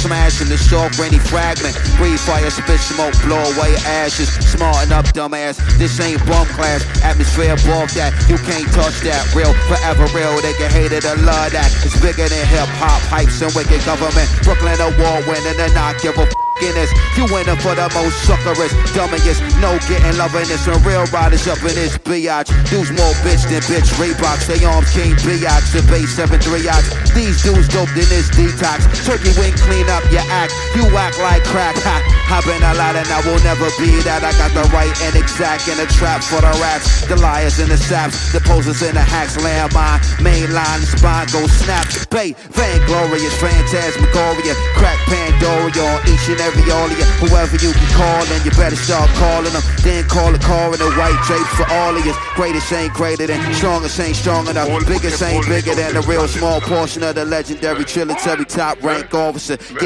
smashing the soft rainy fragment. Breathe fire, spit smoke, blow away ashes. Smarten up, dumbass. This ain't bum class. Atmosphere above that. You can't touch that. Real, forever real. They can hate it or love that. It's bigger than hip hop, hypes and wicked government. Brooklyn award winning and not give a in this. You winning for the most suckerest, dummiest. No getting loving this. And real riders up in this biatch. Dudes more bitch than bitch. Reeboks, they arms king biatch. The base 7-3 ox. These dudes dope in this detox. Turkey wing clean up your act. You act like crack. Ha. I've been a lot and I will never be that. I got the right and exact in the trap for the rats. The liars and the saps. The posers and the hacks. Landmine, mainline, spine go snap. Bait, vainglorious, phantasmagoria. Crack Pandoria on each and every all of you. Whoever you can call and you better start calling them. Then call a car in the white drapes for all of you. Greatest ain't greater than, strongest ain't strong enough. Biggest ain't bigger than the real small portion of the legendary trilletary top rank officer.